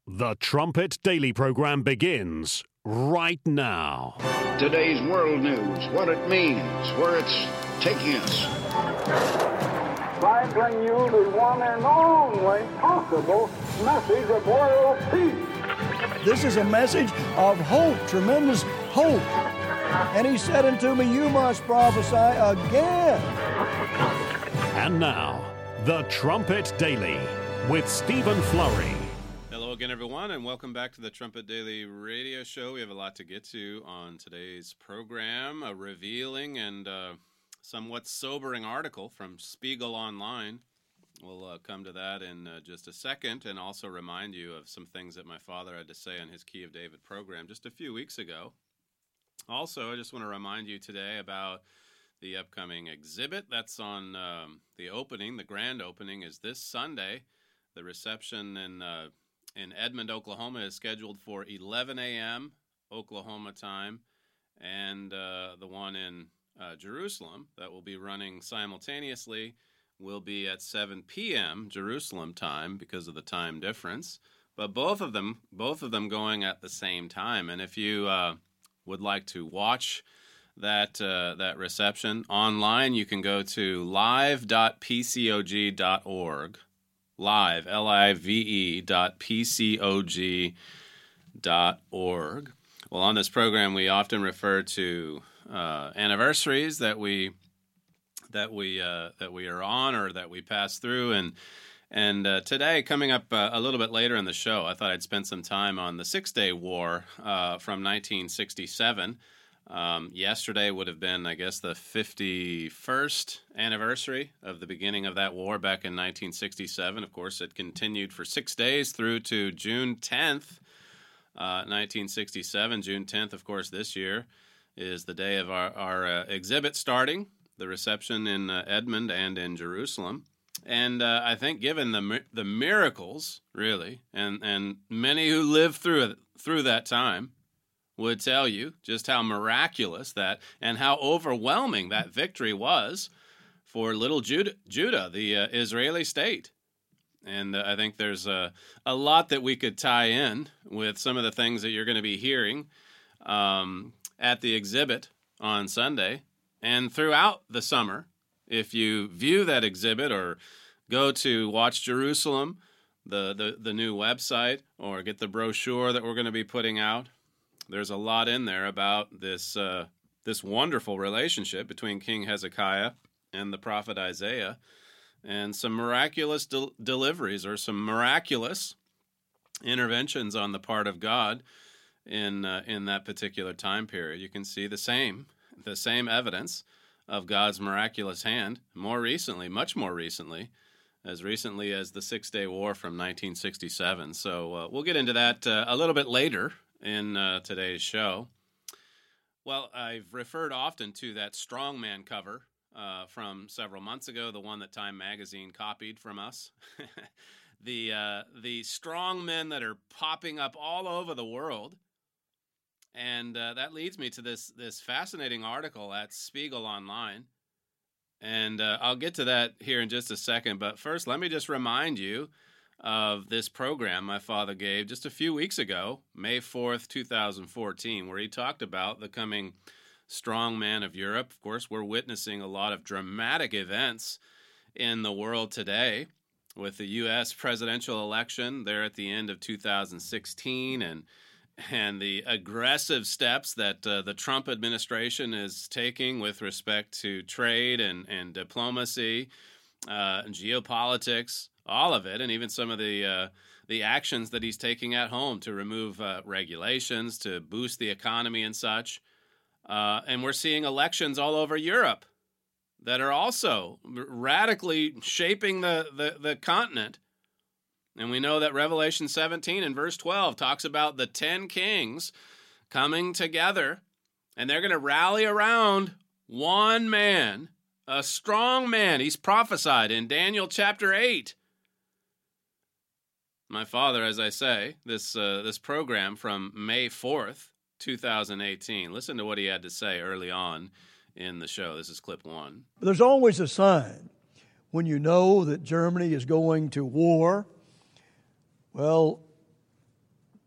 The Trumpet Daily program begins right now. Today's world news, what it means, where it's taking us. I bring you the one and only possible message of world peace. This is a message of hope, tremendous hope. And he said unto me, you must prophesy again. And now, The Trumpet Daily with Stephen Flurry. Hello again, everyone, and welcome back to the Trumpet Daily radio show. We have a lot to get to on today's program, a revealing and somewhat sobering article from Spiegel Online. We'll come to that in just a second, and also remind you of some things that my father had to say on his Key of David program just a few weeks ago. Also, I just want to remind you today about the upcoming exhibit. That's on the opening. The grand opening is this Sunday. The reception in Edmond, Oklahoma is scheduled for 11 a.m. Oklahoma time, and the one in Jerusalem that will be running simultaneously will be at 7 p.m. Jerusalem time because of the time difference. But both of them going at the same time. And if you would like to watch that reception online, you can go to live.pcog.org. Live, live.pcog.org. Well, on this program, we often refer to anniversaries that we are on or that we pass through, and today, coming up a little bit later in the show, I thought I'd spend some time on the Six-Day War from 1967. Yesterday would have been, I guess, the 51st anniversary of the beginning of that war back in 1967. Of course, it continued for 6 days through to June 10th, 1967. June 10th, of course, this year is the day of our exhibit starting, the reception in Edmond and in Jerusalem. And I think given the miracles, really, and many who lived through that time, would tell you just how miraculous that and how overwhelming that victory was for little Judah, the Israeli state. And I think there's a lot that we could tie in with some of the things that you're going to be hearing at the exhibit on Sunday and throughout the summer. If you view that exhibit or go to Watch Jerusalem, the new website, or get the brochure that we're going to be putting out, there's a lot in there about this wonderful relationship between King Hezekiah and the prophet Isaiah, and some miraculous deliveries or some miraculous interventions on the part of God in that particular time period. You can see the same evidence of God's miraculous hand more recently, much more recently as the Six-Day War from 1967. So we'll get into that a little bit later in today's show. Well, I've referred often to that strongman cover from several months ago, the one that Time Magazine copied from us. The strongmen that are popping up all over the world. And that leads me to this fascinating article at Spiegel Online. And I'll get to that here in just a second. But first, let me just remind you of this program my father gave just a few weeks ago, May 4th, 2014, where he talked about the coming strong man of Europe. Of course, we're witnessing a lot of dramatic events in the world today with the U.S. presidential election there at the end of 2016 and the aggressive steps that the Trump administration is taking with respect to trade and diplomacy, geopolitics, all of it, and even some of the actions that he's taking at home to remove regulations, to boost the economy and such. And we're seeing elections all over Europe that are also radically shaping the continent. And we know that Revelation 17 and verse 12 talks about the 10 kings coming together, and they're going to rally around one man, a strong man. He's prophesied in Daniel chapter 8. My father, as I say, this program from May 4th, 2018. Listen to what he had to say early on in the show. This is clip 1. There's always a sign when you know that Germany is going to war. Well,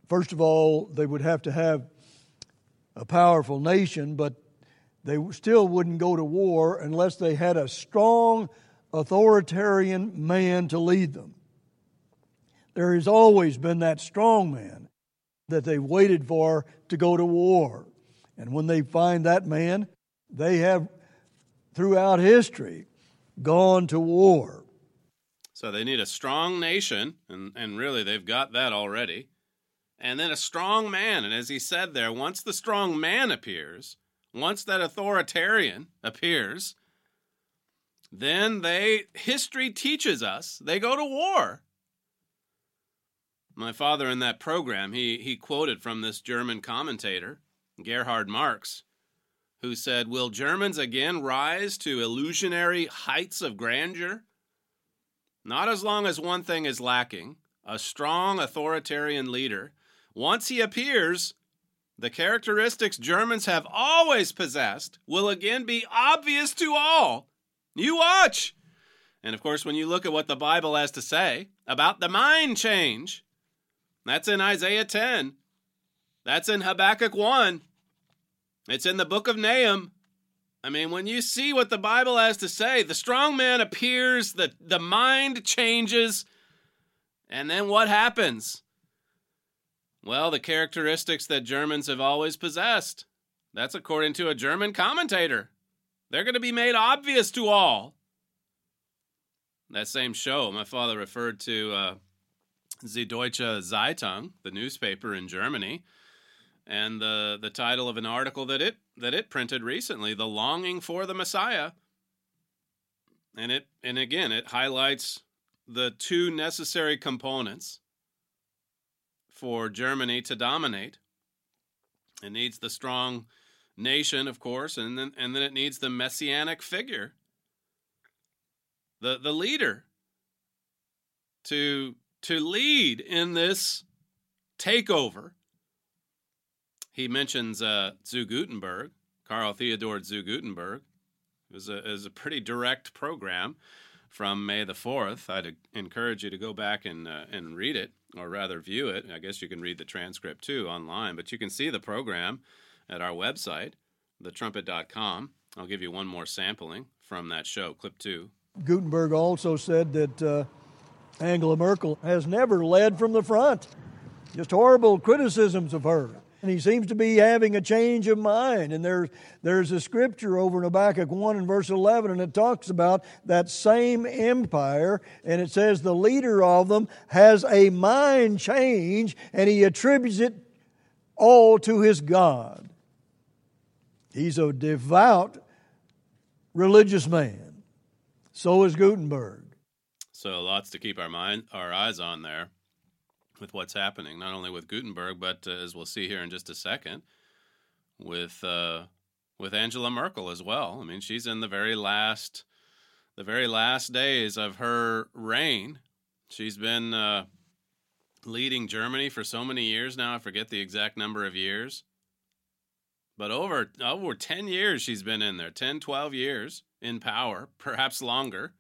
First of all, they would have to have a powerful nation, but they still wouldn't go to war unless they had a strong authoritarian man to lead them. There has always been that strong man that they waited for to go to war. And when they find that man, they have, throughout history, gone to war. So they need a strong nation, and really they've got that already. And then a strong man. And as he said there, once the strong man appears, once that authoritarian appears, then history teaches us, they go to war. My father in that program, he quoted from this German commentator, Gerhard Marx, who said, "Will Germans again rise to illusionary heights of grandeur? Not as long as one thing is lacking, a strong authoritarian leader. Once he appears, the characteristics Germans have always possessed will again be obvious to all. You watch." And of course, when you look at what the Bible has to say about the mind change, that's in Isaiah 10. That's in Habakkuk 1. It's in the book of Nahum. I mean, when you see what the Bible has to say, the strong man appears, the mind changes, and then what happens? Well, the characteristics that Germans have always possessed. That's according to a German commentator. They're going to be made obvious to all. That same show, my father referred to Die Deutsche Zeitung, the newspaper in Germany, and the title of an article that it printed recently, "The Longing for the Messiah." And again, it highlights the two necessary components for Germany to dominate. It needs the strong nation, of course, and then it needs the messianic figure, the leader, to lead in this takeover. He mentions zu Gutenberg, Karl Theodor zu Gutenberg. It was a pretty direct program from May the 4th. I'd encourage you to go back and read it, or rather view it. I guess you can read the transcript too online, but you can see the program at our website, thetrumpet.com. I'll give you one more sampling from that show, clip 2. Gutenberg also said that Angela Merkel has never led from the front. Just horrible criticisms of her. And he seems to be having a change of mind. And there's a scripture over in Habakkuk 1 and verse 11, and it talks about that same empire, and it says the leader of them has a mind change, and he attributes it all to his God. He's a devout religious man. So is Gutenberg. So lots to keep our eyes on there with what's happening, not only with Gutenberg, but as we'll see here in just a second, with Angela Merkel as well. I mean, she's in the very last days of her reign. She's been leading Germany for so many years now. I forget the exact number of years. But over 10 years she's been in there, 10, 12 years in power, perhaps longer.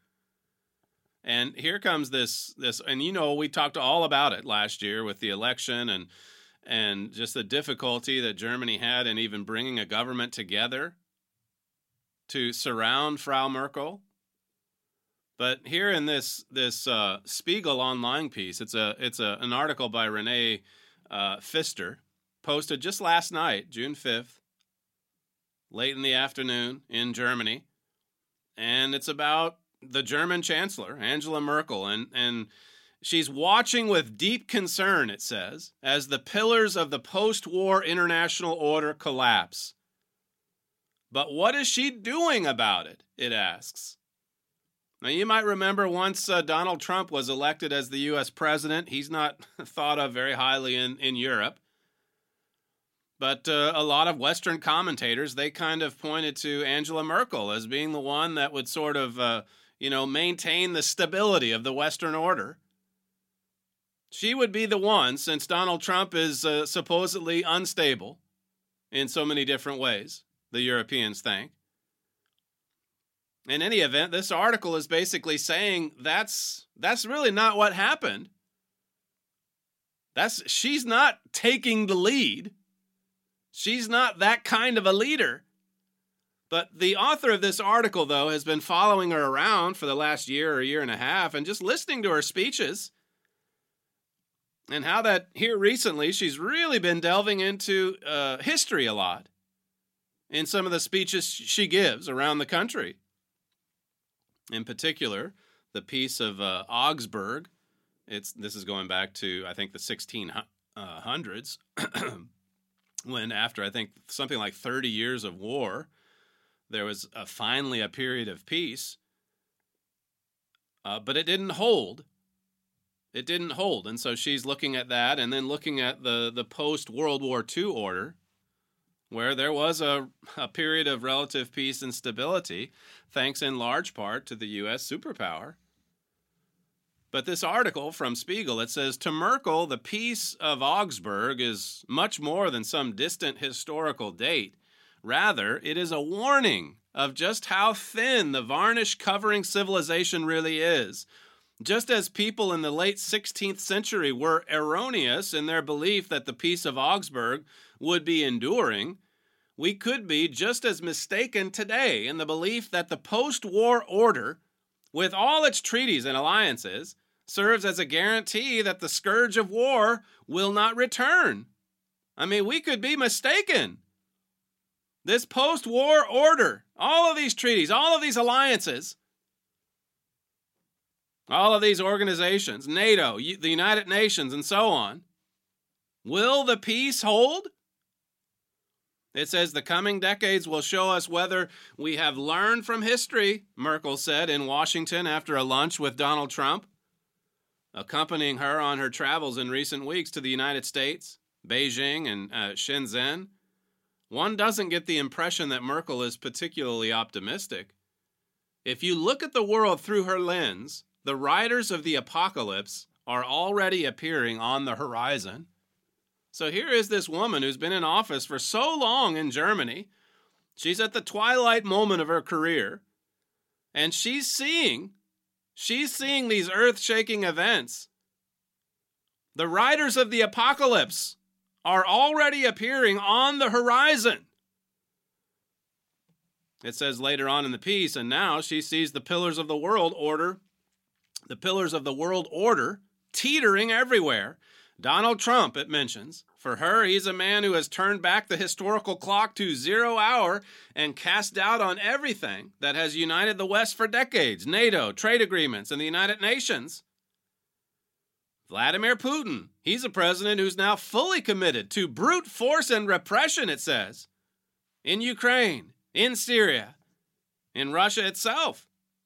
And here comes this, and we talked all about it last year with the election and just the difficulty that Germany had in even bringing a government together to surround Frau Merkel. But here in this Spiegel online piece, it's an article by Renee Pfister, posted just last night, June 5th, late in the afternoon in Germany, and it's about the German Chancellor, Angela Merkel, and she's watching with deep concern, it says, as the pillars of the post-war international order collapse. But what is she doing about it, it asks. Now, you might remember once Donald Trump was elected as the U.S. president, he's not thought of very highly in Europe. But a lot of Western commentators, they kind of pointed to Angela Merkel as being the one that would sort of maintain the stability of the Western order. She would be the one, since Donald Trump is supposedly unstable in so many different ways, the Europeans think. In any event, this article is basically saying that's really not what happened. She's not taking the lead. She's not that kind of a leader. But the author of this article, though, has been following her around for the last year or year and a half and just listening to her speeches. And how that here recently, she's really been delving into history a lot in some of the speeches she gives around the country. In particular, the Peace of Augsburg. This is going back to, I think, the 1600s, when after, I think, something like 30 years of war, there was finally a period of peace, but it didn't hold. It didn't hold, and so she's looking at that, and then looking at the post-World War II order, where there was a period of relative peace and stability, thanks in large part to the U.S. superpower. But this article from Spiegel, it says, to Merkel, the Peace of Augsburg is much more than some distant historical date. Rather, it is a warning of just how thin the varnish covering civilization really is. Just as people in the late 16th century were erroneous in their belief that the Peace of Augsburg would be enduring, we could be just as mistaken today in the belief that the post-war order, with all its treaties and alliances, serves as a guarantee that the scourge of war will not return. I mean, we could be mistaken. This post-war order, all of these treaties, all of these alliances, all of these organizations, NATO, the United Nations, and so on, will the peace hold? It says the coming decades will show us whether we have learned from history, Merkel said in Washington after a lunch with Donald Trump, accompanying her on her travels in recent weeks to the United States, Beijing, and Shenzhen. One doesn't get the impression that Merkel is particularly optimistic. If you look at the world through her lens, the riders of the apocalypse are already appearing on the horizon. So here is this woman who's been in office for so long in Germany. She's at the twilight moment of her career, and she's seeing these earth-shaking events. The riders of the apocalypse are already appearing on the horizon. It says later on in the piece, and now she sees the pillars of the world order teetering everywhere. Donald Trump, it mentions. For her, he's a man who has turned back the historical clock to 0 hour and cast doubt on everything that has united the West for decades, NATO, trade agreements, and the United Nations. Vladimir Putin, he's a president who's now fully committed to brute force and repression, it says, in Ukraine, in Syria, in Russia itself.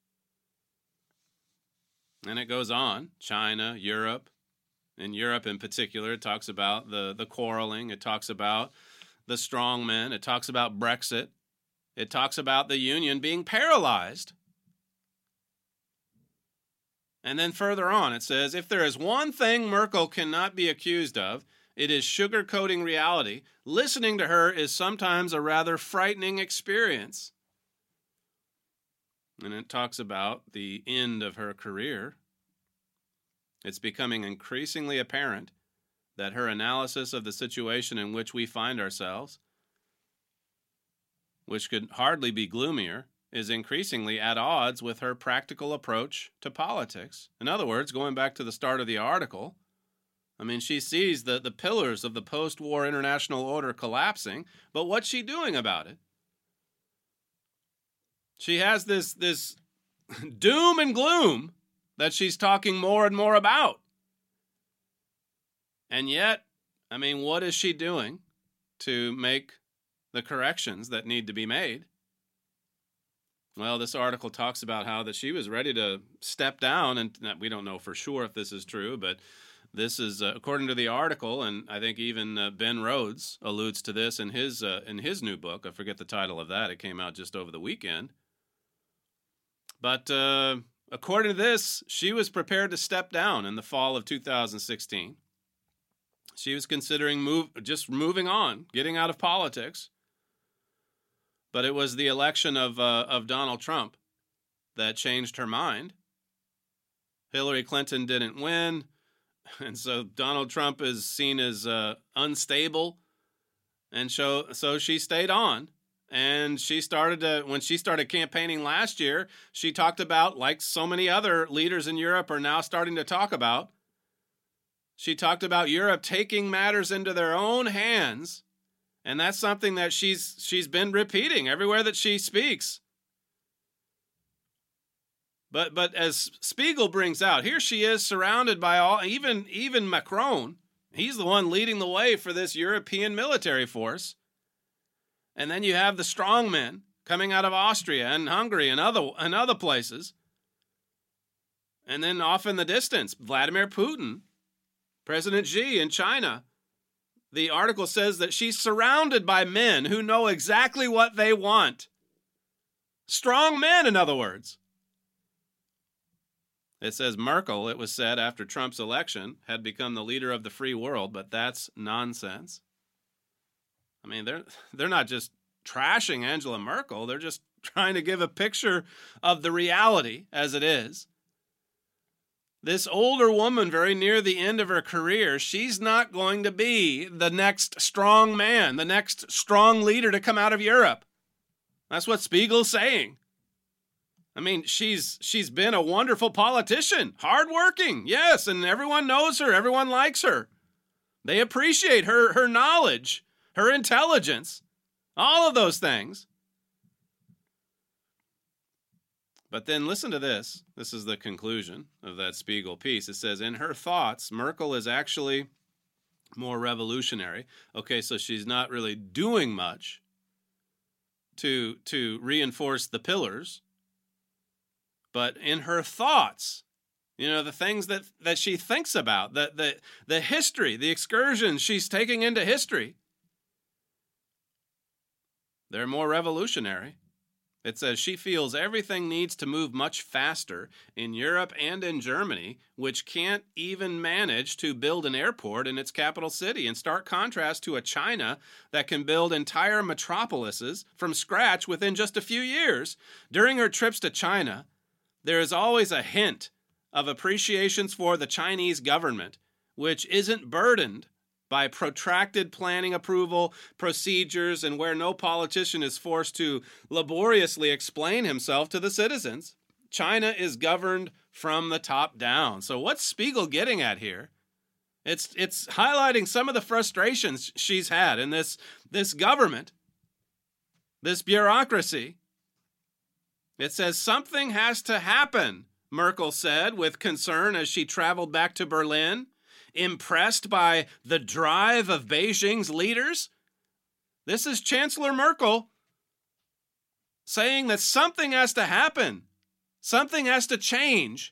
And it goes on, China, Europe. In Europe in particular, it talks about the quarreling. It talks about the strongmen. It talks about Brexit. It talks about the union being paralyzed. And then further on, it says, if there is one thing Merkel cannot be accused of, it is sugarcoating reality. Listening to her is sometimes a rather frightening experience. And it talks about the end of her career. It's becoming increasingly apparent that her analysis of the situation in which we find ourselves, which could hardly be gloomier, is increasingly at odds with her practical approach to politics. In other words, going back to the start of the article, I mean, she sees the pillars of the post-war international order collapsing, but what's she doing about it? She has this doom and gloom that she's talking more and more about. And yet, I mean, what is she doing to make the corrections that need to be made? Well, this article talks about how that she was ready to step down, and we don't know for sure if this is true, but this is according to the article, and I think even Ben Rhodes alludes to this in his new book. I forget the title of that. It came out just over the weekend. But according to this, she was prepared to step down in the fall of 2016. She was considering moving on, getting out of politics. But it was the election of Donald Trump that changed her mind. Hillary Clinton didn't win. And so Donald Trump is seen as unstable. And so she stayed on. And when she started campaigning last year, she talked about, like so many other leaders in Europe are now starting to talk about, she talked about Europe taking matters into their own hands. And that's something that she's been repeating everywhere that she speaks. But as Spiegel brings out, here she is surrounded by even Macron. He's the one leading the way for this European military force. And then you have the strongmen coming out of Austria and Hungary and other places. And then off in the distance, Vladimir Putin, President Xi in China. The article says that she's surrounded by men who know exactly what they want. Strong men, in other words. It says Merkel, it was said after Trump's election, had become the leader of the free world, but that's nonsense. I mean, they're not just trashing Angela Merkel, they're just trying to give a picture of the reality as it is. This older woman, very near the end of her career, she's not going to be the next strong man, the next strong leader to come out of Europe. That's what Spiegel's saying. I mean, she's been a wonderful politician, hardworking, yes, and everyone knows her, everyone likes her. They appreciate her knowledge, her intelligence, all of those things. But then listen to this. This is the conclusion of that Spiegel piece. It says, in her thoughts, Merkel is actually more revolutionary. Okay, so she's not really doing much to reinforce the pillars. But in her thoughts, the things that she thinks about, the history, the excursions she's taking into history, they're more revolutionary. It says she feels everything needs to move much faster in Europe and in Germany, which can't even manage to build an airport in its capital city, in stark contrast to a China that can build entire metropolises from scratch within just a few years. During her trips to China, there is always a hint of appreciations for the Chinese government, which isn't burdened by protracted planning approval procedures and where no politician is forced to laboriously explain himself to the citizens. China is governed from the top down. So what's Spiegel getting at here? It's highlighting some of the frustrations she's had in this government, this bureaucracy. It says something has to happen, Merkel said with concern as she traveled back to Berlin, impressed by the drive of Beijing's leaders. This is Chancellor Merkel saying that something has to happen. Something has to change.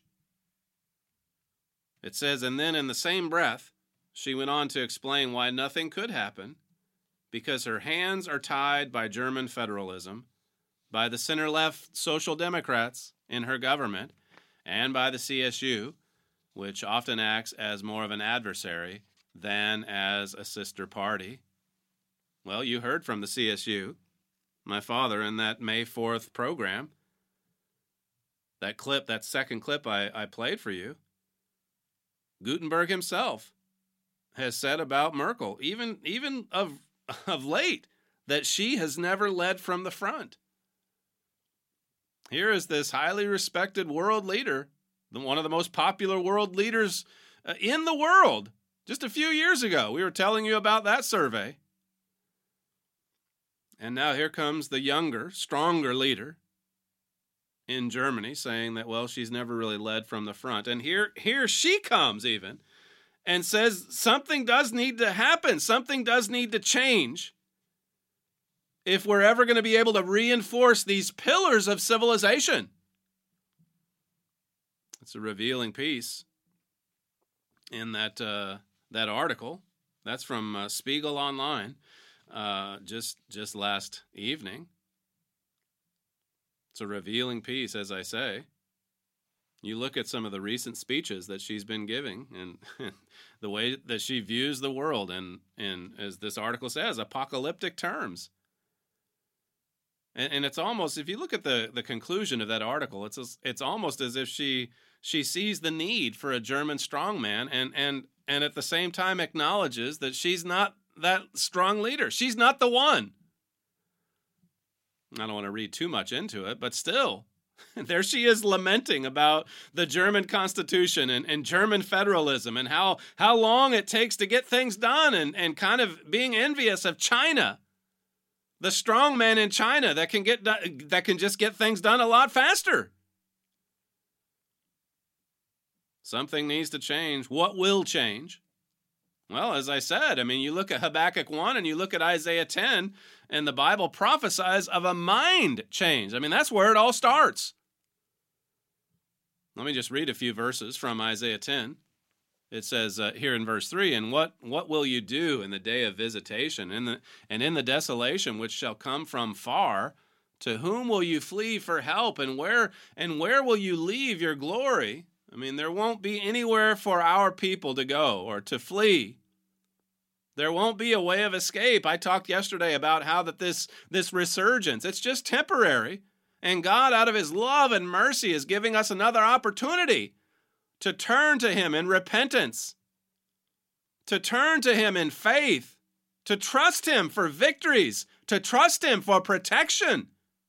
It says, and then in the same breath, she went on to explain why nothing could happen, because her hands are tied by German federalism, by the center-left Social Democrats in her government, and by the CSU, which often acts as more of an adversary than as a sister party. Well, you heard from the CSU, my father, in that May 4th program. That clip, that second clip I played for you, Gutenberg himself has said about Merkel, even of late, that she has never led from the front. Here is this highly respected world leader, one of the most popular world leaders in the world. Just a few years ago, we were telling you about that survey. And now here comes the younger, stronger leader in Germany saying that, well, she's never really led from the front. And here she comes even and says something does need to happen. Something does need to change if we're ever going to be able to reinforce these pillars of civilization. It's a revealing piece in that article. That's from Spiegel Online just last evening. It's a revealing piece, as I say. You look at some of the recent speeches that she's been giving and the way that she views the world in, as this article says, apocalyptic terms. And it's almost, if you look at the conclusion of that article, it's almost as if she she sees the need for a German strongman and at the same time acknowledges that she's not that strong leader. She's not the one. I don't want to read too much into it, but still, there she is lamenting about the German Constitution and German federalism and how long it takes to get things done and kind of being envious of China, the strong man in China that can just get things done a lot faster. Something needs to change. What will change? Well, as I said, I mean, you look at Habakkuk 1 and you look at Isaiah 10, and the Bible prophesies of a mind change. I mean, that's where it all starts. Let me just read a few verses from Isaiah 10. It says here in verse 3, "And what will you do in the day of visitation, and in the desolation which shall come from far? To whom will you flee for help, and where will you leave your glory?" I mean, there won't be anywhere for our people to go or to flee. There won't be a way of escape. I talked yesterday about how that this resurgence, it's just temporary. And God, out of his love and mercy, is giving us another opportunity to turn to him in repentance, to turn to him in faith, to trust him for victories, to trust him for protection.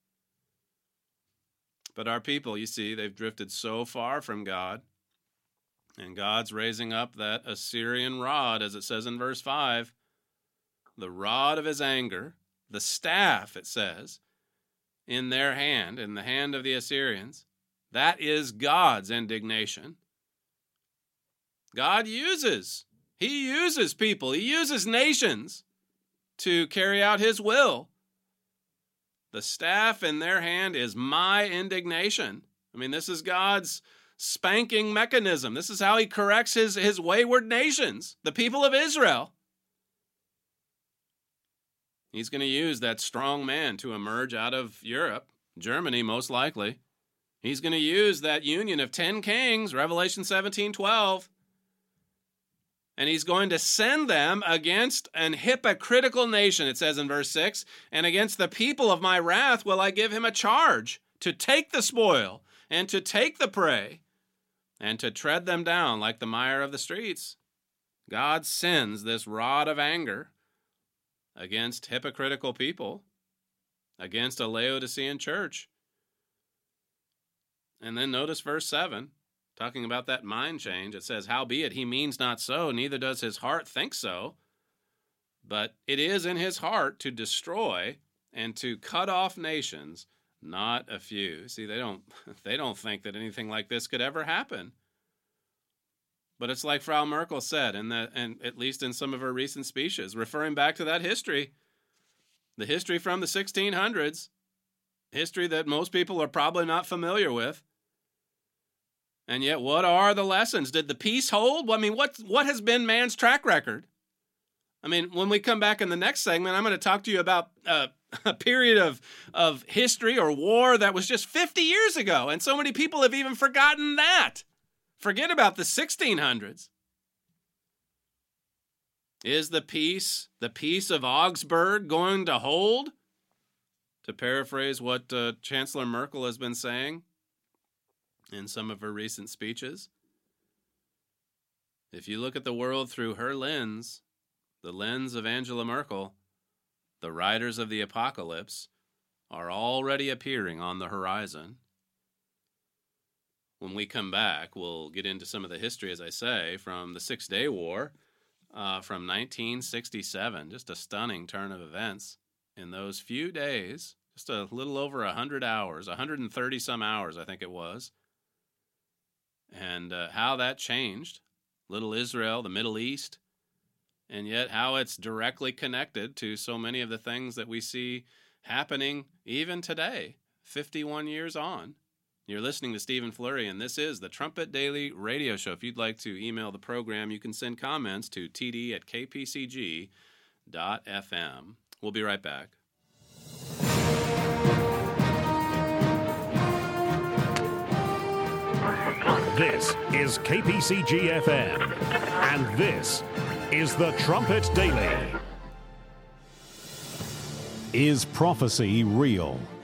But our people, you see, they've drifted so far from God. And God's raising up that Assyrian rod, as it says in verse 5, the rod of his anger, the staff, it says, in their hand, in the hand of the Assyrians. That is God's indignation. God uses people, he uses nations to carry out his will. The staff in their hand is my indignation. I mean, this is God's spanking mechanism. This is how he corrects his wayward nations, the people of Israel. He's going to use that strong man to emerge out of Europe, Germany most likely. He's going to use that union of 10 kings, Revelation 17:12. And he's going to send them against an hypocritical nation, it says in verse 6, and against the people of my wrath will I give him a charge to take the spoil and to take the prey and to tread them down like the mire of the streets. God sends this rod of anger against hypocritical people, against a Laodicean church. And then notice verse 7. Talking about that mind change, it says, "Howbeit he means not so, neither does his heart think so. But it is in his heart to destroy and to cut off nations, not a few." See, they don't think that anything like this could ever happen. But it's like Frau Merkel said, and at least in some of her recent speeches, referring back to that history, the history from the 1600s, history that most people are probably not familiar with. And yet, what are the lessons? Did the peace hold? I mean, what has been man's track record? I mean, when we come back in the next segment, I'm going to talk to you about a period of history or war that was just 50 years ago. And so many people have even forgotten that. Forget about the 1600s. Is the peace of Augsburg going to hold? To paraphrase what Chancellor Merkel has been saying in some of her recent speeches. If you look at the world through her lens, the lens of Angela Merkel, the riders of the apocalypse are already appearing on the horizon. When we come back, we'll get into some of the history, as I say, from the Six-Day War from 1967. Just a stunning turn of events in those few days, just a little over 100 hours, 130 some hours, I think it was. And how that changed little Israel, the Middle East, and yet how it's directly connected to so many of the things that we see happening even today, 51 years on. You're listening to Stephen Flurry, and this is the Trumpet Daily Radio Show. If you'd like to email the program, you can send comments to td@kpcg.fm. We'll be right back. This is KPCG-FM, and this is the Trumpet Daily. Is prophecy real?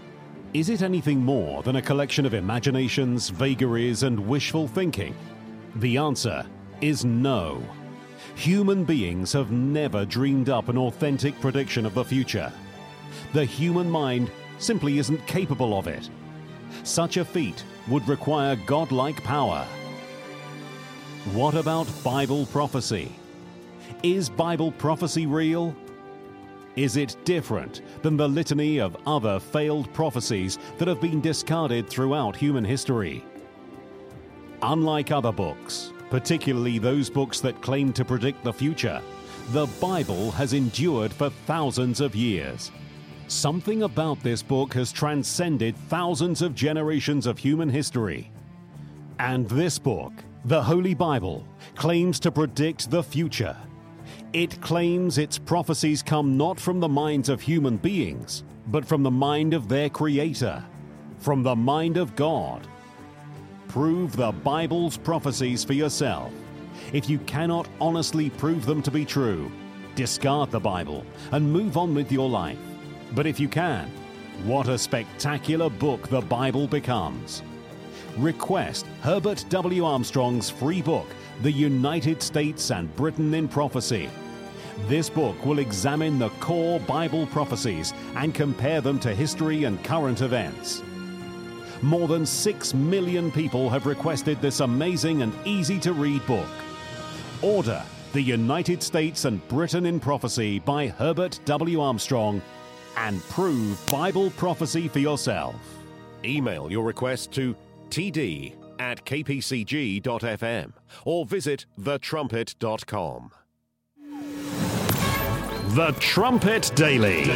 Is it anything more than a collection of imaginations, vagaries, and wishful thinking? The answer is no. Human beings have never dreamed up an authentic prediction of the future. The human mind simply isn't capable of it. Such a feat would require godlike power. What about Bible prophecy? Is Bible prophecy real? Is it different than the litany of other failed prophecies that have been discarded throughout human history? Unlike other books, particularly those books that claim to predict the future, the Bible has endured for thousands of years. Something about this book has transcended thousands of generations of human history. And this book, the Holy Bible, claims to predict the future. It claims its prophecies come not from the minds of human beings, but from the mind of their Creator, from the mind of God. Prove the Bible's prophecies for yourself. If you cannot honestly prove them to be true, discard the Bible and move on with your life. But if you can, what a spectacular book the Bible becomes. Request Herbert W. Armstrong's free book, The United States and Britain in Prophecy. This book will examine the core Bible prophecies and compare them to history and current events. More than 6 million people have requested this amazing and easy-to-read book. Order The United States and Britain in Prophecy by Herbert W. Armstrong and prove Bible prophecy for yourself. Email your request to td@kpcg.fm or visit thetrumpet.com. The Trumpet Daily.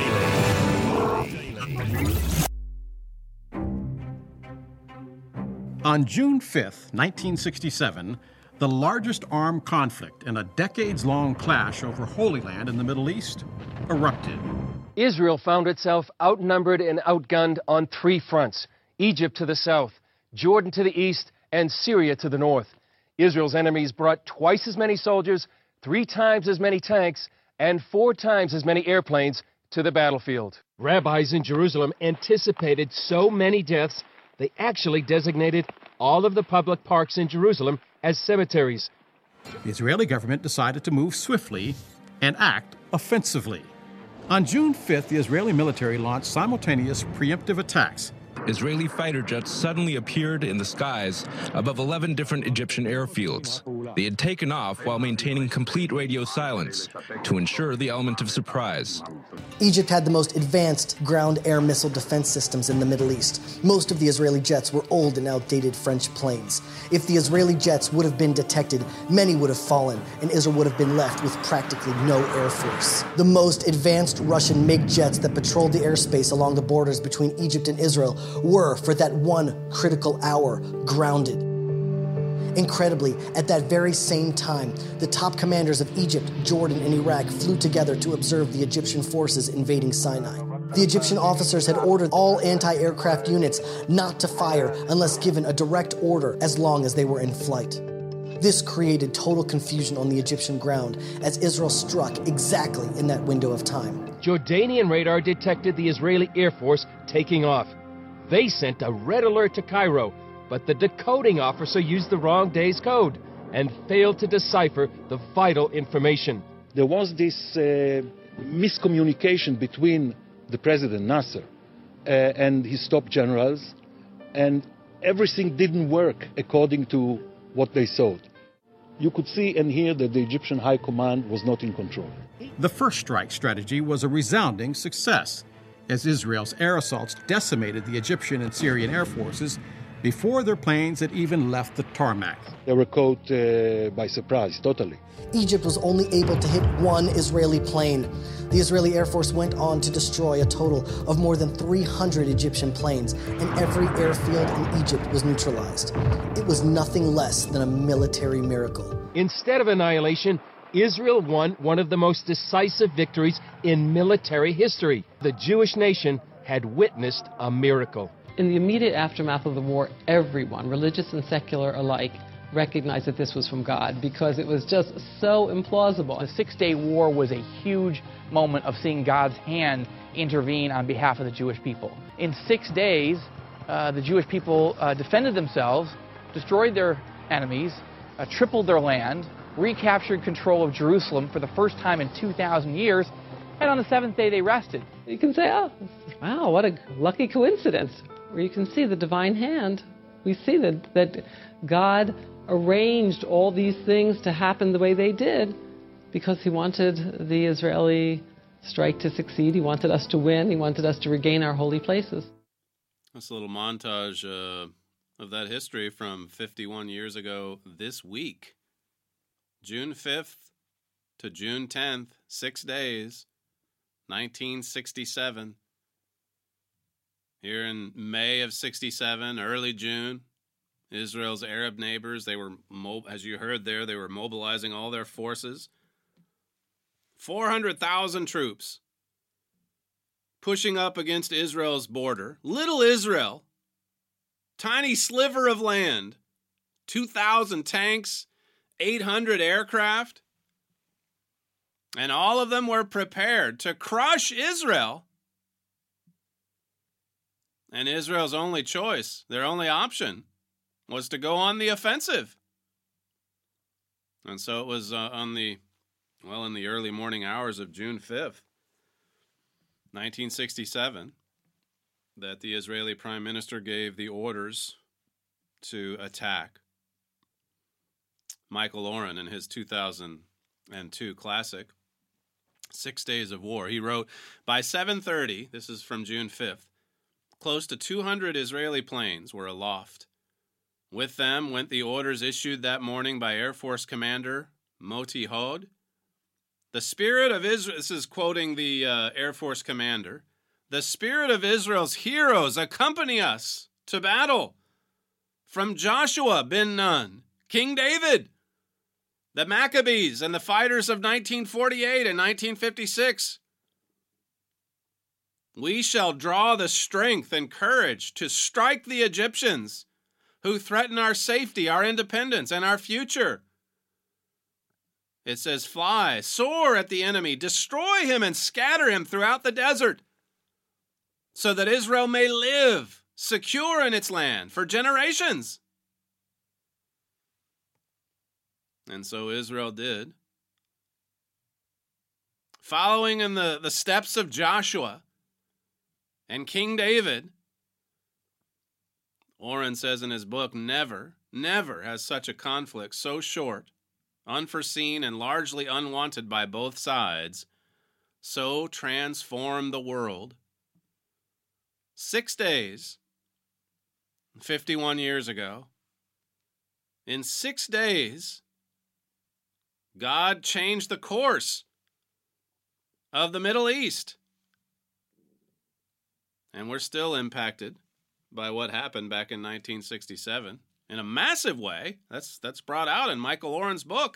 On June 5th, 1967, the largest armed conflict in a decades-long clash over Holy Land in the Middle East erupted. Israel found itself outnumbered and outgunned on 3 fronts: Egypt to the south, Jordan to the east, and Syria to the north. Israel's enemies brought twice as many soldiers, 3 times as many tanks, and 4 times as many airplanes to the battlefield. Rabbis in Jerusalem anticipated so many deaths, they actually designated all of the public parks in Jerusalem as cemeteries. The Israeli government decided to move swiftly and act offensively. On June 5th, the Israeli military launched simultaneous preemptive attacks. Israeli fighter jets suddenly appeared in the skies above 11 different Egyptian airfields. They had taken off while maintaining complete radio silence to ensure the element of surprise. Egypt had the most advanced ground-air missile defense systems in the Middle East. Most of the Israeli jets were old and outdated French planes. If the Israeli jets would have been detected, many would have fallen, and Israel would have been left with practically no air force. The most advanced Russian MiG jets that patrolled the airspace along the borders between Egypt and Israel were, for that one critical hour, grounded. Incredibly, at that very same time, the top commanders of Egypt, Jordan, and Iraq flew together to observe the Egyptian forces invading Sinai. The Egyptian officers had ordered all anti-aircraft units not to fire unless given a direct order as long as they were in flight. This created total confusion on the Egyptian ground as Israel struck exactly in that window of time. Jordanian radar detected the Israeli Air Force taking off. They sent a red alert to Cairo, but the decoding officer used the wrong day's code and failed to decipher the vital information. There was this miscommunication between the President Nasser and his top generals, and everything didn't work according to what they thought. You could see and hear that the Egyptian High Command was not in control. The first strike strategy was a resounding success, as Israel's air assaults decimated the Egyptian and Syrian air forces before their planes had even left the tarmac. They were caught by surprise, totally. Egypt was only able to hit one Israeli plane. The Israeli Air Force went on to destroy a total of more than 300 Egyptian planes, and every airfield in Egypt was neutralized. It was nothing less than a military miracle. Instead of annihilation, Israel won one of the most decisive victories in military history. The Jewish nation had witnessed a miracle. In the immediate aftermath of the war, everyone, religious and secular alike, recognized that this was from God because it was just so implausible. The 6-Day War was a huge moment of seeing God's hand intervene on behalf of the Jewish people. In 6 days, the Jewish people defended themselves, destroyed their enemies, tripled their land, recaptured control of Jerusalem for the first time in 2,000 years, and on the seventh day they rested. You can say, oh, wow, what a lucky coincidence, where you can see the divine hand. We see that God arranged all these things to happen the way they did because he wanted the Israeli strike to succeed. He wanted us to win. He wanted us to regain our holy places. That's a little montage of that history from 51 years ago this week. June 5th to June 10th, 6 days, 1967. Here in May of 67, early June, Israel's Arab neighbors, they were, as you heard there, they were mobilizing all their forces. 400,000 troops pushing up against Israel's border. Little Israel, tiny sliver of land, 2,000 tanks, 800 aircraft, and all of them were prepared to crush Israel. And Israel's only choice, their only option, was to go on the offensive. And so it was in the early morning hours of June 5th, 1967, that the Israeli Prime Minister gave the orders to attack. Michael Oren, in his 2002 classic, 6 Days of War, he wrote, by 7:30, this is from June 5th, close to 200 Israeli planes were aloft. With them went the orders issued that morning by Air Force Commander Moti Hod. The spirit of Israel, this is quoting the Air Force Commander, the spirit of Israel's heroes accompany us to battle. From Joshua ben Nun, King David, the Maccabees, and the fighters of 1948 and 1956. We shall draw the strength and courage to strike the Egyptians who threaten our safety, our independence, and our future. It says, fly, soar at the enemy, destroy him and scatter him throughout the desert, so that Israel may live secure in its land for generations. And so Israel did. Following in the steps of Joshua and King David, Oren says in his book, never has such a conflict so short, unforeseen, and largely unwanted by both sides, so transformed the world. 6 days, 51 years ago, in 6 days, God changed the course of the Middle East. And we're still impacted by what happened back in 1967 in a massive way. That's brought out in Michael Oren's book.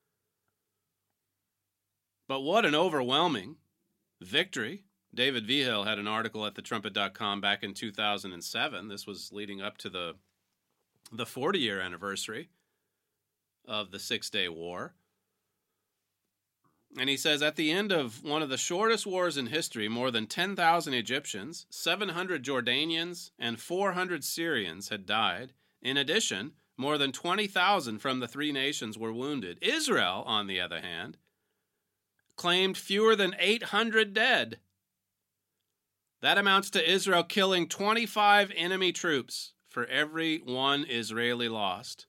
But what an overwhelming victory. David Vigil had an article at thetrumpet.com back in 2007. This was leading up to the 40-year anniversary of the 6-Day War. And he says, at the end of one of the shortest wars in history, more than 10,000 Egyptians, 700 Jordanians, and 400 Syrians had died. In addition, more than 20,000 from the three nations were wounded. Israel, on the other hand, claimed fewer than 800 dead. That amounts to Israel killing 25 enemy troops for every one Israeli lost.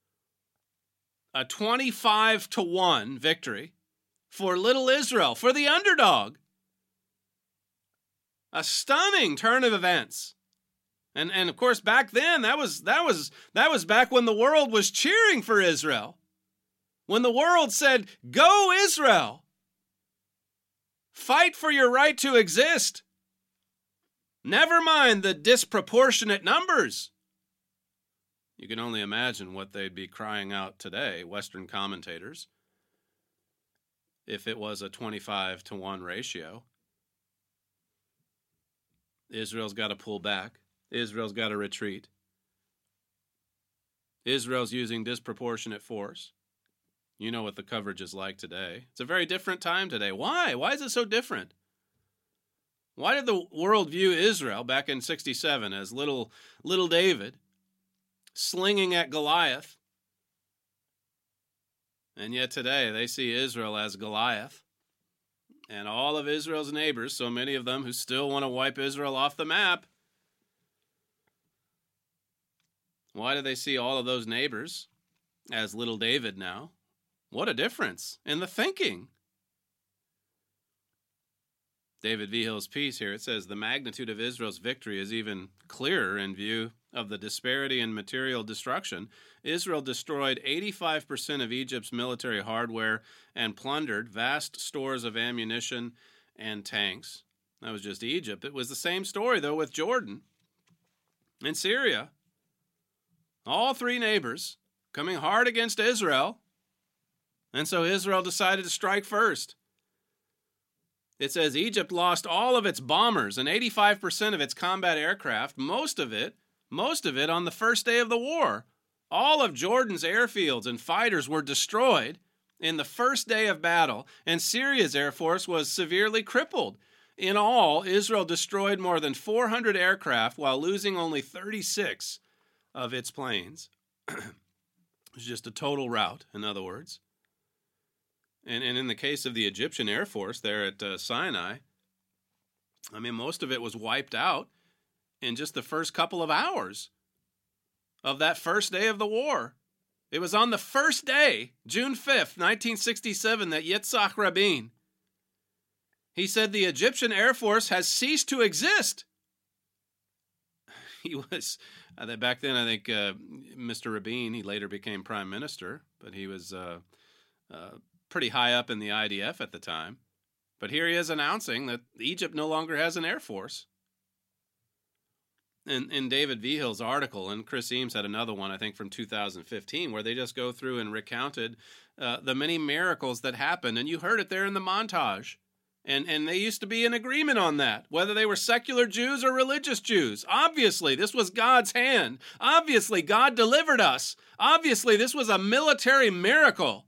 A 25-1 victory for little Israel, for the underdog. A stunning turn of events. And of course, back then, that was back when the world was cheering for Israel. When the world said, "Go Israel! Fight for your right to exist. Never mind the disproportionate numbers." You can only imagine what they'd be crying out today, Western commentators, if it was a 25-1 ratio. Israel's got to pull back. Israel's got to retreat. Israel's using disproportionate force. You know what the coverage is like today. It's a very different time today. Why? Why is it so different? Why did the world view Israel back in 67 as little David slinging at Goliath? And yet today they see Israel as Goliath. And all of Israel's neighbors, so many of them who still want to wipe Israel off the map, why do they see all of those neighbors as little David now? What a difference in the thinking. David Vihill's piece here, it says, the magnitude of Israel's victory is even clearer in view of the disparity in material destruction. Israel destroyed 85% of Egypt's military hardware and plundered vast stores of ammunition and tanks. That was just Egypt. It was the same story, though, with Jordan and Syria. All three neighbors coming hard against Israel, and so Israel decided to strike first. It says Egypt lost all of its bombers and 85% of its combat aircraft, most of it on the first day of the war. All of Jordan's airfields and fighters were destroyed in the first day of battle, and Syria's air force was severely crippled. In all, Israel destroyed more than 400 aircraft while losing only 36 of its planes. It was just a total rout, in other words. And in the case of the Egyptian Air Force there at Sinai, I mean, most of it was wiped out in just the first couple of hours of that first day of the war. It was on the first day, June 5th, 1967, that Yitzhak Rabin, he said the Egyptian Air Force has ceased to exist. He was, back then I think Mr. Rabin, he later became prime minister, but he was pretty high up in the IDF at the time. But here he is announcing that Egypt no longer has an air force. In David Vihill's article, and Chris Eames had another one, I think, from 2015, where they just go through and recounted the many miracles that happened. And you heard it there in the montage. And they used to be in agreement on that, whether they were secular Jews or religious Jews. Obviously, this was God's hand. Obviously, God delivered us. Obviously, this was a military miracle.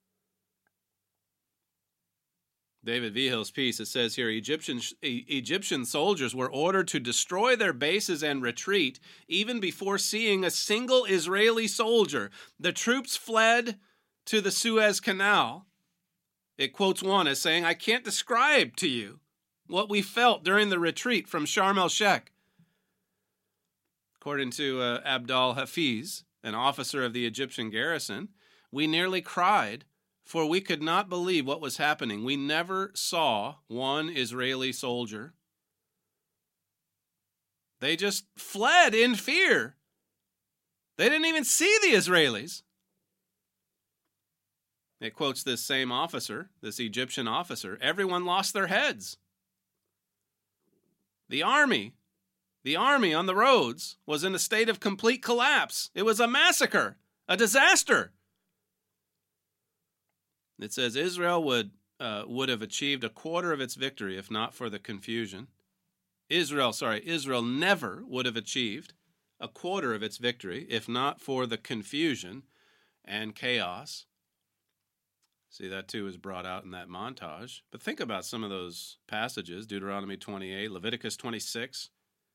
David Vihill's piece, it says here, Egyptian soldiers were ordered to destroy their bases and retreat even before seeing a single Israeli soldier. The troops fled to the Suez Canal. It quotes one as saying, I can't describe to you what we felt during the retreat from Sharm el-Sheikh. According to Abdal Hafiz, an officer of the Egyptian garrison, we nearly cried, for we could not believe what was happening. We never saw one Israeli soldier. They just fled in fear. They didn't even see the Israelis. It quotes this same officer, this Egyptian officer. Everyone lost their heads. The army on the roads was in a state of complete collapse. It was a massacre, a disaster. It says Israel would have achieved a quarter of its victory if not for the confusion. Israel never would have achieved a quarter of its victory if not for the confusion and chaos. See, that too is brought out in that montage. But think about some of those passages, Deuteronomy 28, Leviticus 26.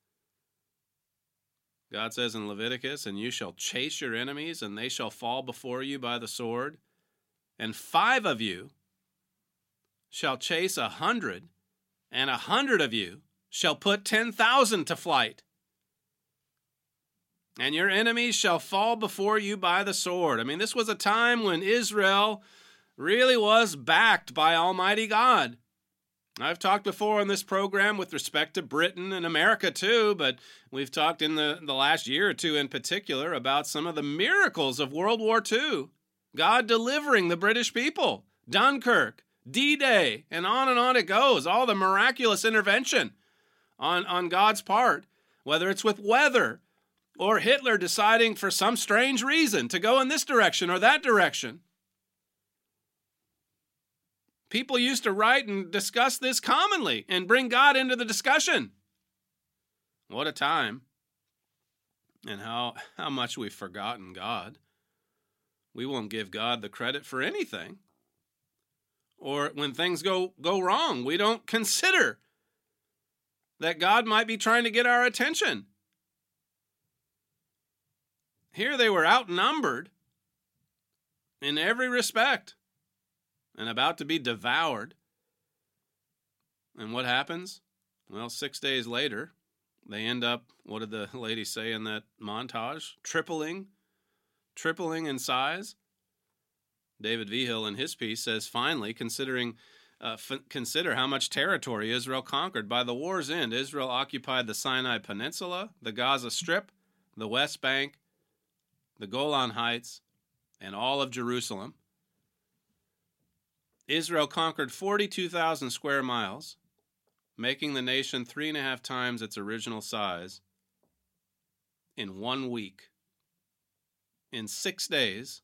God says in Leviticus, and you shall chase your enemies, and they shall fall before you by the sword. And 5 of you shall chase 100, and 100 of you shall put 10,000 to flight. And your enemies shall fall before you by the sword. I mean, this was a time when Israel really was backed by Almighty God. I've talked before on this program with respect to Britain and America too, but we've talked in the last year or two in particular about some of the miracles of World War II. God delivering the British people, Dunkirk, D-Day, and on it goes. All the miraculous intervention on God's part, whether it's with weather or Hitler deciding for some strange reason to go in this direction or that direction. People used to write and discuss this commonly and bring God into the discussion. What a time. And how much we've forgotten God. We won't give God the credit for anything. Or when things go wrong, we don't consider that God might be trying to get our attention. Here they were outnumbered in every respect and about to be devoured. And what happens? Well, 6 days later, they end up, what did the lady say in that montage? Tripling in size. David Vigil in his piece says, finally, consider how much territory Israel conquered. By the war's end, Israel occupied the Sinai Peninsula, the Gaza Strip, the West Bank, the Golan Heights, and all of Jerusalem. Israel conquered 42,000 square miles, making the nation 3.5 times its original size in 1 week. In 6 days,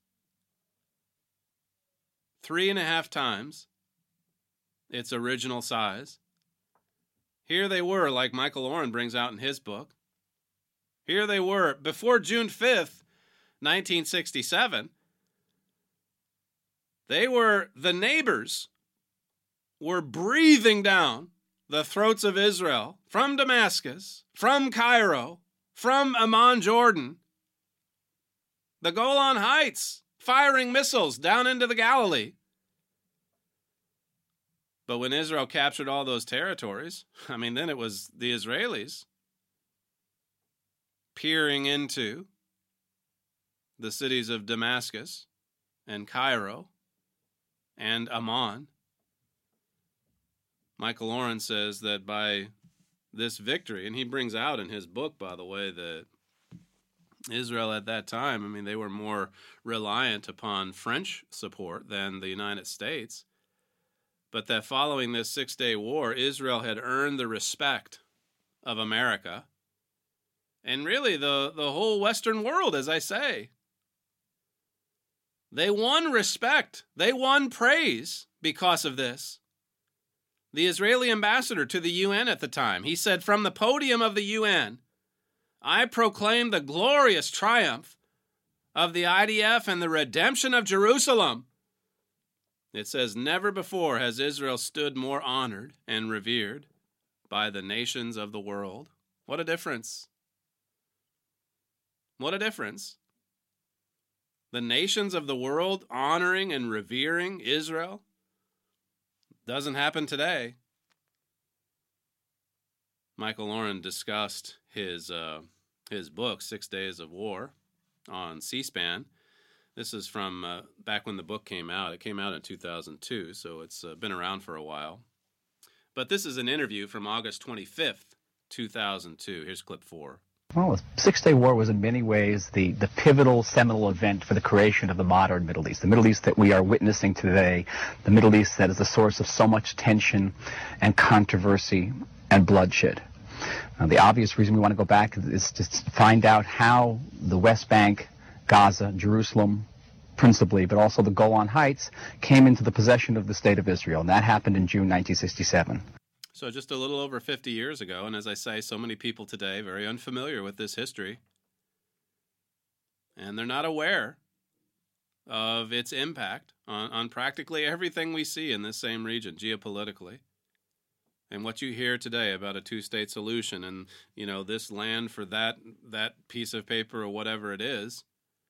3.5 times its original size. Here they were, like Michael Oren brings out in his book. Here they were, before June 5th, 1967, the neighbors were breathing down the throats of Israel from Damascus, from Cairo, from Amman, Jordan, the Golan Heights, firing missiles down into the Galilee. But when Israel captured all those territories, then it was the Israelis peering into the cities of Damascus and Cairo and Amman. Michael Oren says that by this victory, and he brings out in his book, by the way, that Israel at that time, they were more reliant upon French support than the United States, but that following this 6-day war, Israel had earned the respect of America and really the whole Western world, as I say. They won respect. They won praise because of this. The Israeli ambassador to the UN at the time, he said, from the podium of the UN, I proclaim the glorious triumph of the IDF and the redemption of Jerusalem. It says, never before has Israel stood more honored and revered by the nations of the world. What a difference. What a difference. The nations of the world honoring and revering Israel doesn't happen today. Michael Oren discussed his book, 6 Days of War, on C-SPAN. This is from back when the book came out. It came out in 2002, so it's been around for a while. But this is an interview from August 25th, 2002. Here's clip 4. Well, the 6-Day War was in many ways the pivotal, seminal event for the creation of the modern Middle East. The Middle East that we are witnessing today, the Middle East that is the source of so much tension and controversy and bloodshed. The obvious reason we want to go back is to find out how the West Bank, Gaza, Jerusalem, principally, but also the Golan Heights, came into the possession of the State of Israel, and that happened in June 1967. So just a little over 50 years ago, and as I say, so many people today very unfamiliar with this history, and they're not aware of its impact on practically everything we see in this same region, geopolitically. And what you hear today about a two-state solution and, this land for that piece of paper or whatever it is,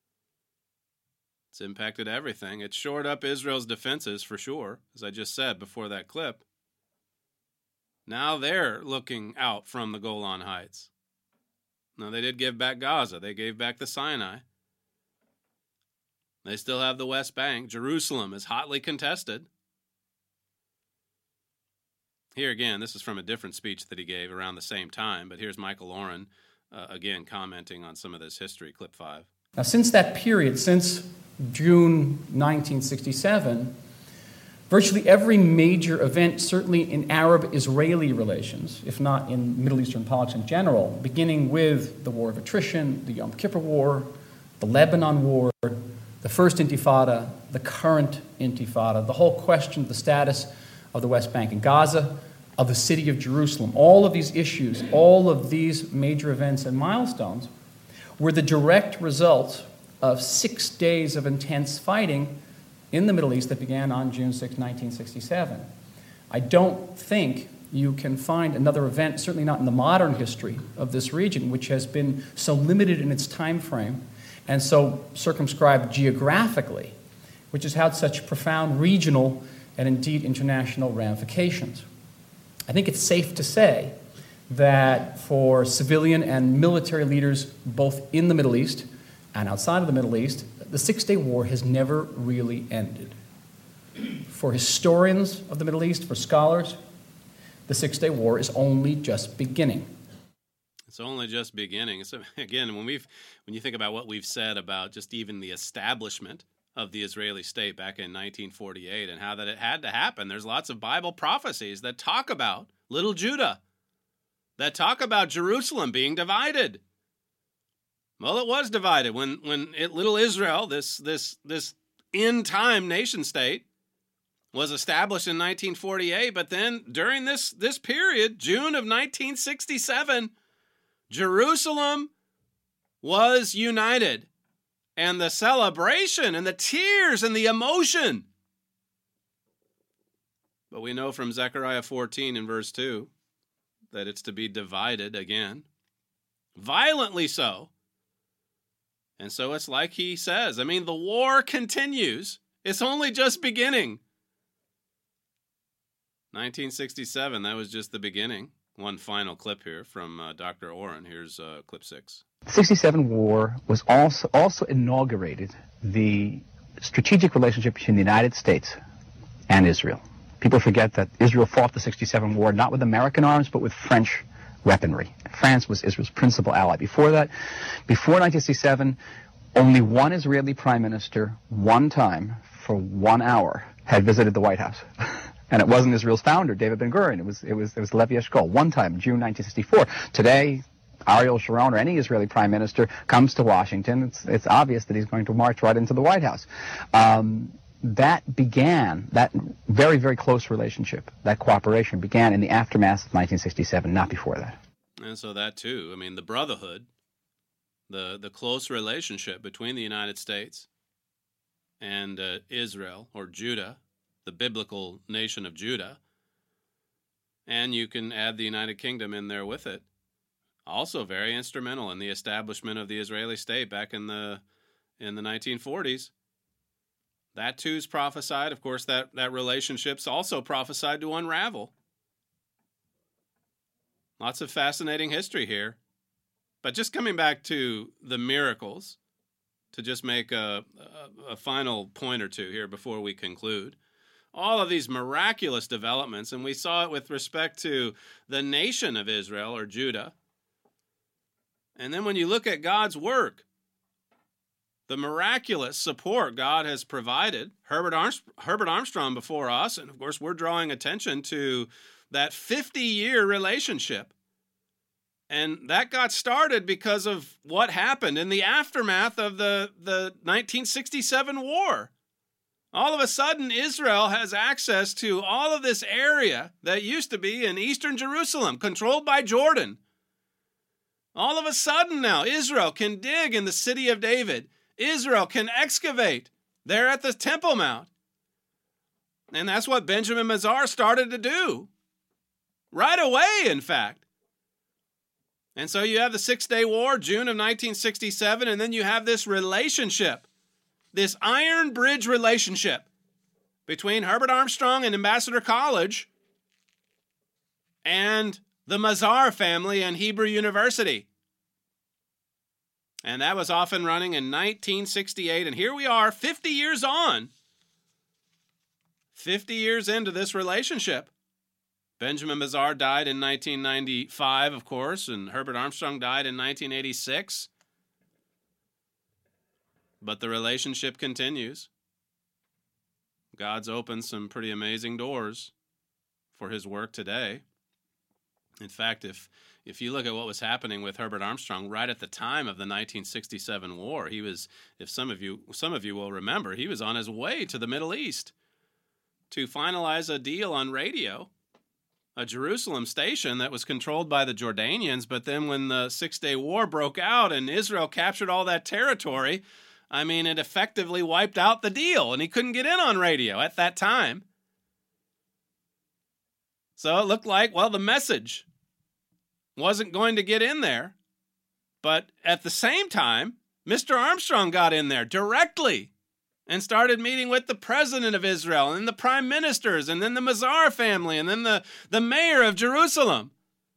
it's impacted everything. It's shored up Israel's defenses for sure, as I just said before that clip. Now they're looking out from the Golan Heights. Now, they did give back Gaza. They gave back the Sinai. They still have the West Bank. Jerusalem is hotly contested. Here again, this is from a different speech that he gave around the same time, but here's Michael Oren, again, commenting on some of this history. Clip 5. Now, since that period, since June 1967, virtually every major event, certainly in Arab-Israeli relations, if not in Middle Eastern politics in general, beginning with the War of Attrition, the Yom Kippur War, the Lebanon War, the First Intifada, the current Intifada, the whole question of the status of the West Bank and Gaza, of the city of Jerusalem, all of these issues, all of these major events and milestones were the direct result of 6 days of intense fighting in the Middle East that began on June 6, 1967. I don't think you can find another event, certainly not in the modern history of this region, which has been so limited in its time frame and so circumscribed geographically, which has had such profound regional and indeed international ramifications. I think it's safe to say that for civilian and military leaders both in the Middle East and outside of the Middle East, the Six-Day War has never really ended. For historians of the Middle East, for scholars, the Six-Day War is only just beginning. It's only just beginning. So again, when you think about what we've said about just even the establishment of the Israeli state back in 1948 and how that it had to happen, there's lots of Bible prophecies that talk about little Judah, that talk about Jerusalem being divided. Well, it was divided when little Israel, this end-time nation state, was established in 1948. But then during this period, June of 1967, Jerusalem was united. And the celebration and the tears and the emotion. But we know from Zechariah 14 and verse 2 that it's to be divided again, violently so. And so it's like he says, the war continues. It's only just beginning. 1967, that was just the beginning. One final clip here from Dr. Oren. Here's clip 6. The 67 war was also inaugurated the strategic relationship between the United States and Israel. People forget that Israel fought the 67 war not with American arms, but with French weaponry. France was Israel's principal ally. Before that, before 1967, only one Israeli prime minister, one time, for 1 hour, had visited the White House. And it wasn't Israel's founder, David Ben-Gurion. It was Levi Eshkol, one time, June 1964. Today, Ariel Sharon or any Israeli prime minister comes to Washington, it's obvious that he's going to march right into the White House. That very, very close relationship, that cooperation began in the aftermath of 1967, not before that. And so that too, the brotherhood, the close relationship between the United States and Israel, or Judah, the biblical nation of Judah, and you can add the United Kingdom in there with it, also very instrumental in the establishment of the Israeli state back in the 1940s. That too is prophesied. Of course, that relationship's also prophesied to unravel. Lots of fascinating history here. But just coming back to the miracles, to just make a final point or two here before we conclude. All of these miraculous developments, and we saw it with respect to the nation of Israel, or Judah. And then when you look at God's work, the miraculous support God has provided, Herbert Armstrong before us, and of course we're drawing attention to that 50-year relationship. And that got started because of what happened in the aftermath of the 1967 war. All of a sudden, Israel has access to all of this area that used to be in eastern Jerusalem, controlled by Jordan. All of a sudden now, Israel can dig in the city of David. Israel can excavate there at the Temple Mount. And that's what Benjamin Mazar started to do. Right away, in fact. And so you have the Six-Day War, June of 1967, and then you have this relationship, this Iron Bridge relationship between Herbert Armstrong and Ambassador College and the Mazar family and Hebrew University. And that was off and running in 1968. And here we are, 50 years on, 50 years into this relationship. Benjamin Mazar died in 1995, of course, and Herbert Armstrong died in 1986. But the relationship continues. God's opened some pretty amazing doors for his work today. In fact, if you look at what was happening with Herbert Armstrong right at the time of the 1967 war, he was, if some of you will remember, he was on his way to the Middle East to finalize a deal on radio, a Jerusalem station that was controlled by the Jordanians. But then when the Six-Day War broke out and Israel captured all that territory, it effectively wiped out the deal, and he couldn't get in on radio at that time. So it looked like, well, the message wasn't going to get in there. But at the same time, Mr. Armstrong got in there directly and started meeting with the president of Israel and the prime ministers and then the Mazar family and then the mayor of Jerusalem.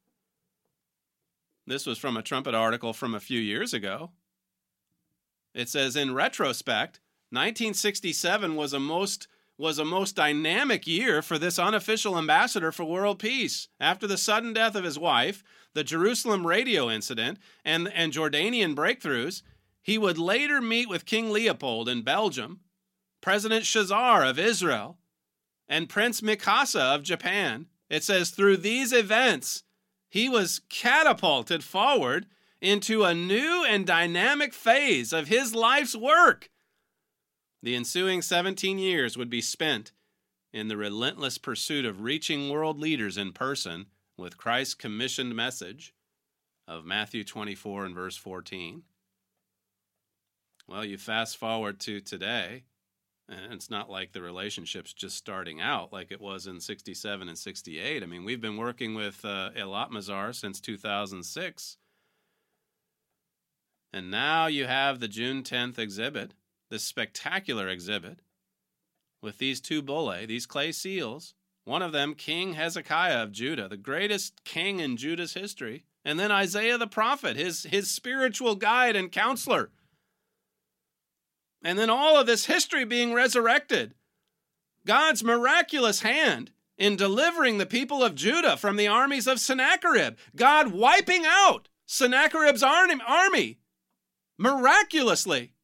This was from a Trumpet article from a few years ago. It says, in retrospect, 1967 was a most dynamic year for this unofficial ambassador for world peace. After the sudden death of his wife, the Jerusalem radio incident, and Jordanian breakthroughs, he would later meet with King Leopold in Belgium, President Shazar of Israel, and Prince Mikasa of Japan. It says, through these events, he was catapulted forward into a new and dynamic phase of his life's work. The ensuing 17 years would be spent in the relentless pursuit of reaching world leaders in person with Christ's commissioned message of Matthew 24 and verse 14. Well, you fast forward to today, and it's not like the relationship's just starting out like it was in 67 and 68. I mean, we've been working with Eilat Mazar since 2006. And now you have the June 10th exhibit, this spectacular exhibit, with these two bullae, these clay seals, one of them King Hezekiah of Judah, the greatest king in Judah's history, and then Isaiah the prophet, his spiritual guide and counselor. And then all of this history being resurrected. God's miraculous hand in delivering the people of Judah from the armies of Sennacherib. God wiping out Sennacherib's army miraculously.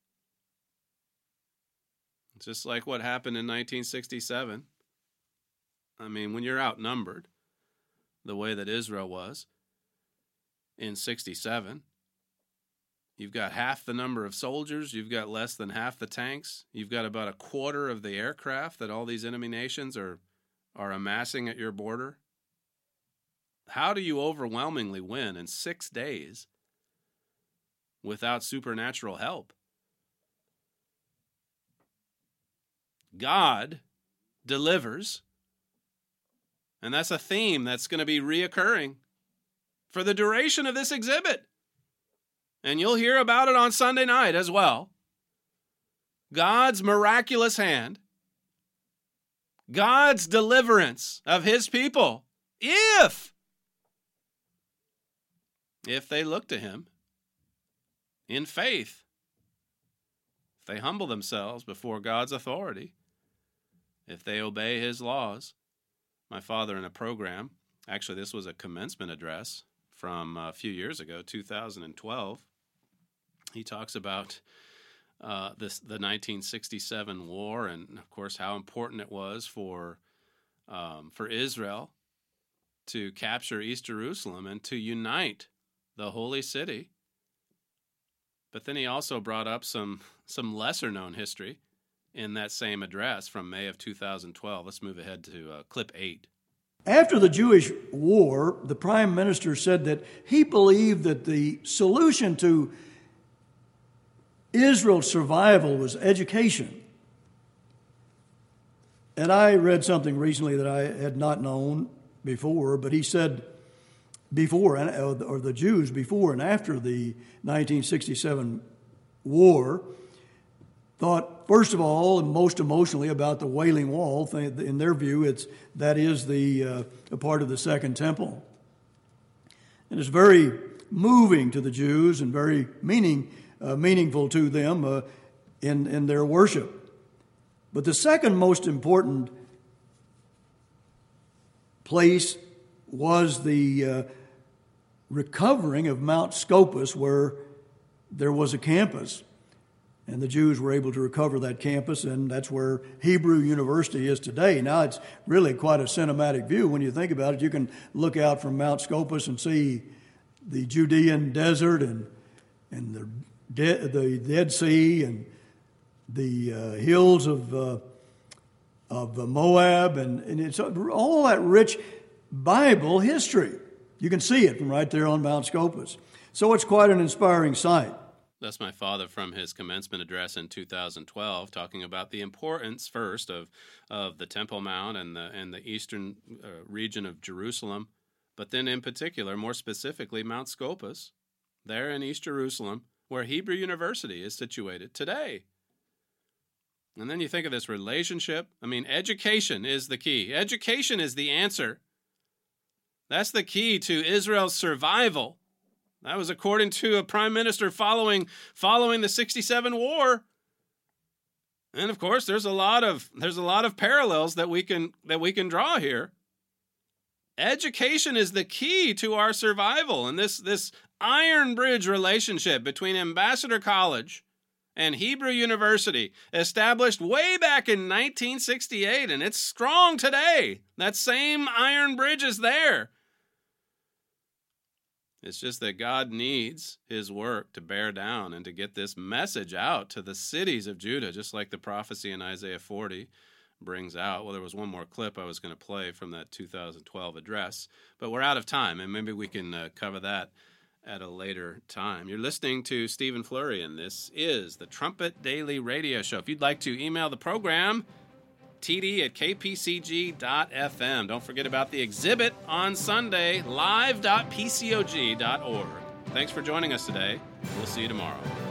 Just like what happened in 1967. I mean, when you're outnumbered the way that Israel was in 67, you've got half the number of soldiers, you've got less than half the tanks, you've got about a quarter of the aircraft that all these enemy nations are amassing at your border. How do you overwhelmingly win in 6 days without supernatural help? God delivers, and that's a theme that's going to be reoccurring for the duration of this exhibit. And you'll hear about it on Sunday night as well. God's miraculous hand, God's deliverance of his people, if they look to him in faith, if they humble themselves before God's authority, if they obey his laws. My father in a program, actually this was a commencement address from a few years ago, 2012, he talks about the 1967 war and, of course, how important it was for Israel to capture East Jerusalem and to unite the holy city. But then he also brought up some lesser-known history in that same address from May of 2012. Let's move ahead to clip 8. After the Jewish war, the prime minister said that he believed that the solution to Israel's survival was education. And I read something recently that I had not known before, but he said before, or the Jews before and after the 1967 war, thought, first of all, and most emotionally about the Wailing Wall. In their view, that is a part of the Second Temple. And it's very moving to the Jews and very meaningful to them in their worship. But the second most important place was the recovering of Mount Scopus, where there was a campus. And the Jews were able to recover that campus, and that's where Hebrew University is today. Now, it's really quite a cinematic view when you think about it. You can look out from Mount Scopus and see the Judean desert and the Dead Sea and the hills of Moab, and it's all that rich Bible history. You can see it from right there on Mount Scopus. So it's quite an inspiring sight. That's my father from his commencement address in 2012, talking about the importance first of the Temple Mount and the eastern region of Jerusalem, but then in particular, more specifically, Mount Scopus, there in East Jerusalem, where Hebrew University is situated today. And then you think of this relationship. I mean, education is the key. Education is the answer. That's the key to Israel's survival. That was according to a prime minister following the 67 war. And of course, there's a lot of parallels that we can draw here. Education is the key to our survival, and this iron bridge relationship between Ambassador College and Hebrew University, established way back in 1968, and it's strong today. That same iron bridge is there. It's just that God needs his work to bear down and to get this message out to the cities of Judah, just like the prophecy in Isaiah 40 brings out. Well, there was one more clip I was going to play from that 2012 address, but we're out of time, and maybe we can cover that at a later time. You're listening to Stephen Flurry, and this is the Trumpet Daily Radio Show. If you'd like to email the program, td@kpcg.fm. Don't forget about the exhibit on Sunday, live.pcog.org. Thanks for joining us today. We'll see you tomorrow.